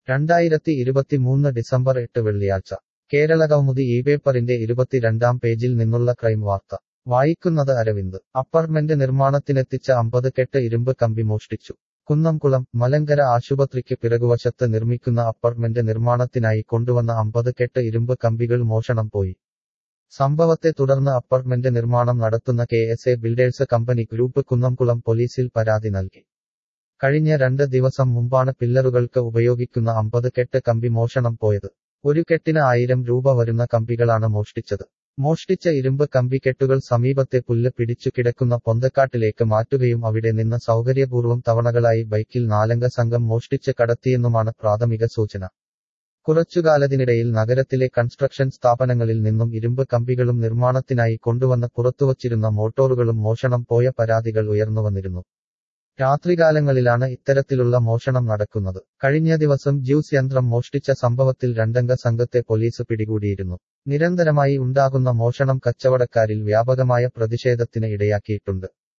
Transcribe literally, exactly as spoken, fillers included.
രണ്ടായിരത്തി ഇരുപത്തിമൂന്ന് ഡിസംബർ എട്ട് വെള്ളിയാഴ്ച കേരളകൗമുദി ഈ പേപ്പറിന്റെ ഇരുപത്തിരണ്ടാം പേജിൽ നിന്നുള്ള ക്രൈം വാർത്ത വായിക്കുന്നത് അരവിന്ദ് അപ്പാർട്ട്മെന്റ് നിർമ്മാണത്തിനെത്തിച്ച അമ്പത് കെട്ട് ഇരുമ്പ് കമ്പി മോഷ്ടിച്ചു കുന്നംകുളം മലങ്കര ആശുപത്രിക്ക് പിറകുവശത്ത് നിർമ്മിക്കുന്ന അപ്പാർട്ട്മെന്റ് നിർമ്മാണത്തിനായി കൊണ്ടുവന്ന അമ്പത് കെട്ട് ഇരുമ്പ് കമ്പികൾ മോഷണം പോയി സംഭവത്തെ തുടർന്ന് അപ്പാർട്ട്മെന്റ് നിർമ്മാണം നടത്തുന്ന K S A builders company group Kunnamkulam പോലീസിൽ പരാതി നൽകി കഴിഞ്ഞ രണ്ട് ദിവസം മുമ്പാണ് പില്ലറുകൾക്ക് ഉപയോഗിക്കുന്ന അമ്പത് കെട്ട് കമ്പി മോഷണം പോയത് ഒരു കെട്ടിന് ആയിരം രൂപ വരുന്ന കമ്പികളാണ് മോഷ്ടിച്ചത് മോഷ്ടിച്ച ഇരുമ്പ് കമ്പി കെട്ടുകൾ സമീപത്തെ പുല്ല് പിടിച്ചു കിടക്കുന്ന പൊന്തക്കാട്ടിലേക്ക് മാറ്റുകയും അവിടെ നിന്ന് സൗകര്യപൂർവ്വം തവണകളായി ബൈക്കിൽ നാലംഗ സംഘം മോഷ്ടിച്ച് കടത്തിയെന്നുമാണ് പ്രാഥമിക സൂചന കുറച്ചുകാലത്തിനിടയിൽ നഗരത്തിലെ കൺസ്ട്രക്ഷൻ സ്ഥാപനങ്ങളിൽ നിന്നും ഇരുമ്പ് കമ്പികളും നിർമ്മാണത്തിനായി കൊണ്ടുവന്ന് പുറത്തുവച്ചിരുന്ന മോട്ടോറുകളും മോഷണം പോയ പരാതികൾ ഉയർന്നുവന്നിരുന്നു രാത്രികാലങ്ങളിലാണ് ഇത്തരത്തിലുള്ള മോഷണം നടക്കുന്നത് കഴിഞ്ഞ ദിവസം ജ്യൂസ് യന്ത്രം മോഷ്ടിച്ച സംഭവത്തിൽ രണ്ടംഗ സംഘത്തെ പോലീസ് പിടികൂടിയിരുന്നു നിരന്തരമായി ഉണ്ടാകുന്ന മോഷണം കച്ചവടക്കാരിൽ വ്യാപകമായ പ്രതിഷേധത്തിന് ഇടയാക്കിയിട്ടുണ്ട്